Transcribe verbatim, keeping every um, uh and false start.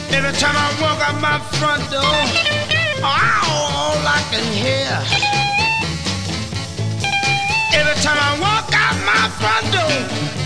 Every time I walk out my front door, oh, all I can hear. Every time I walk out my front door,